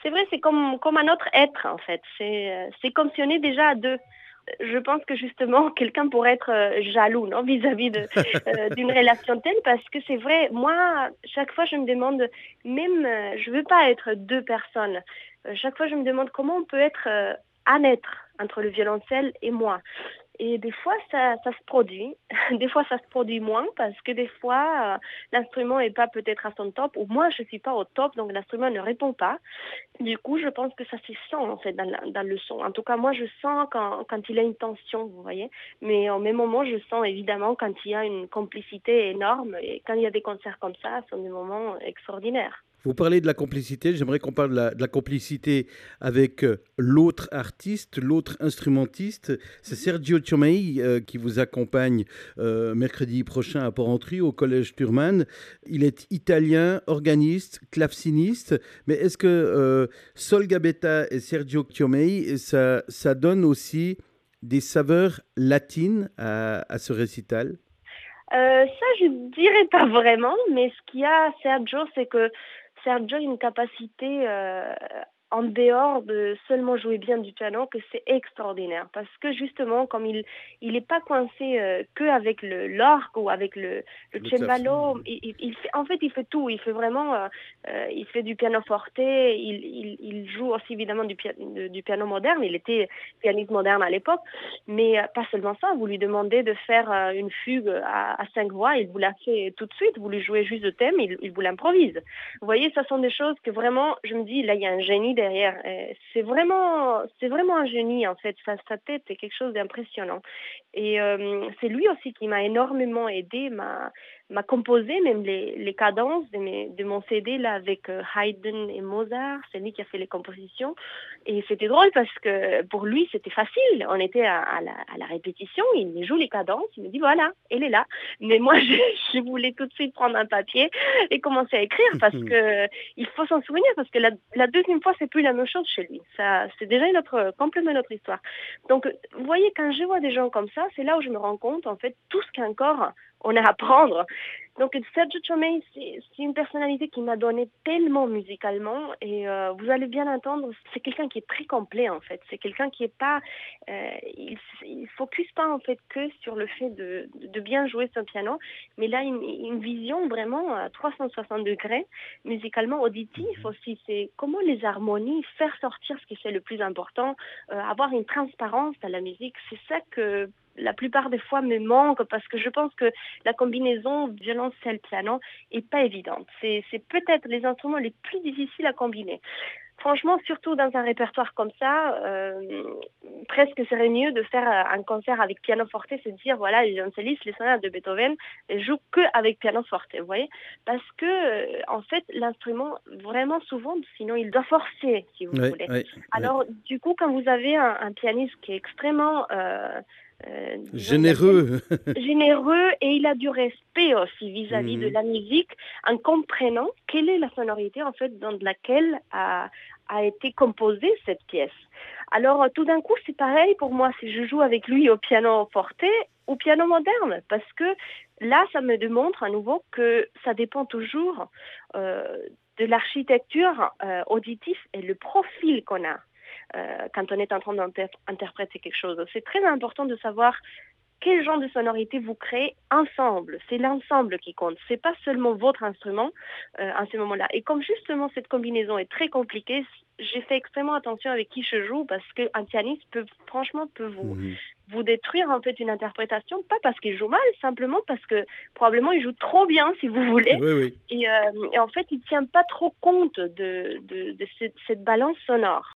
C'est vrai, c'est comme un autre être, en fait. C'est comme si on est déjà à deux. Je pense que justement, quelqu'un pourrait être jaloux, non, vis-à-vis d'une relation telle, parce que c'est vrai, moi, chaque fois, je me demande, même, je veux pas être deux personnes. Chaque fois, je me demande comment on peut être un être entre le violoncelle et moi. Et des fois, ça se produit. Des fois, ça se produit moins parce que des fois, l'instrument est pas peut-être à son top ou moi, je suis pas au top, donc l'instrument ne répond pas. Du coup, je pense que ça se sent en fait dans le son. En tout cas, moi, je sens quand il y a une tension, vous voyez. Mais en même moment, je sens évidemment quand il y a une complicité énorme. Et quand il y a des concerts comme ça, ce sont des moments extraordinaires. Vous parlez de la complicité, j'aimerais qu'on parle de la complicité avec l'autre artiste, l'autre instrumentiste. C'est Sergio Tchomei qui vous accompagne mercredi prochain à Porrentruy au Collège Thurman. Il est italien, organiste, claveciniste, mais est-ce que Sol Gabetta et Sergio Tchomei, ça donne aussi des saveurs latines à ce récital? Ça, je dirais pas vraiment, mais ce qu'il y a, Sergio, c'est que Sergio a une capacité en dehors de seulement jouer bien du piano, que c'est extraordinaire. Parce que justement, comme il est pas coincé que avec l'orgue ou avec le Le clavecin. cembalo, en fait, il fait tout. Il fait vraiment, il fait du piano forte, il joue aussi évidemment du piano moderne. Il était pianiste moderne à l'époque. Mais pas seulement ça, vous lui demandez de faire une fugue à cinq voix, il vous la fait tout de suite, vous lui jouez juste le thème, il vous l'improvise. Vous voyez, ça sont des choses que vraiment, je me dis, là, il y a un génie derrière. C'est vraiment un génie, en fait. Sa tête est quelque chose d'impressionnant. Et c'est lui aussi qui m'a énormément aidé, m'a composé même les cadences de mon CD là, avec Haydn et Mozart. C'est lui qui a fait les compositions. Et c'était drôle parce que pour lui, c'était facile. On était à la répétition, il me joue les cadences, il me dit voilà, elle est là. Mais moi, je voulais tout de suite prendre un papier et commencer à écrire parce que il faut s'en souvenir parce que la deuxième fois, c'est plus la même chose chez lui. Ça, c'est déjà complètement une autre histoire. Donc, vous voyez, quand je vois des gens comme ça, c'est là où je me rends compte, en fait, tout ce qu'encore on a à apprendre. Donc, Sergio Tchomei, c'est une personnalité qui m'a donné tellement musicalement et vous allez bien entendre, c'est quelqu'un qui est très complet en fait. C'est quelqu'un qui est pas, il focus pas en fait que sur le fait de bien jouer son piano, mais là une vision vraiment à 360 degrés, musicalement auditif aussi. C'est comment les harmonies, faire sortir ce qui c'est le plus important, avoir une transparence dans la musique. C'est ça que la plupart des fois me manque parce que je pense que la combinaison violoncelle-piano est pas évidente. C'est peut-être les instruments les plus difficiles à combiner. Franchement, surtout dans un répertoire comme ça, presque serait mieux de faire un concert avec piano forte, c'est de dire voilà, les violoncellistes, les sonates de Beethoven jouent que avec piano forte, vous voyez, parce que en fait l'instrument vraiment souvent, sinon il doit forcer, si vous Oui, voulez. oui, oui. Alors du coup, quand vous avez un pianiste qui est extrêmement disons, il a Généreux. généreux et il a du respect aussi vis-à-vis de Mhm. la musique en comprenant quelle est la sonorité en fait dans laquelle a été composée cette pièce. Alors tout d'un coup c'est pareil pour moi si je joue avec lui au piano forte ou piano moderne parce que là ça me démontre à nouveau que ça dépend toujours euh, de l'architecture auditive et le profil qu'on a quand on est en train d'interpréter quelque chose. C'est très important de savoir quel genre de sonorité vous créez ensemble. C'est l'ensemble qui compte. C'est pas seulement votre instrument en ce moment-là. Et comme justement cette combinaison est très compliquée, j'ai fait extrêmement attention avec qui je joue parce qu'un pianiste peut franchement peut Mhm. vous détruire en fait une interprétation, pas parce qu'il joue mal, simplement parce que probablement il joue trop bien si vous voulez. Oui, oui. Et en fait, il tient pas trop compte de cette balance sonore.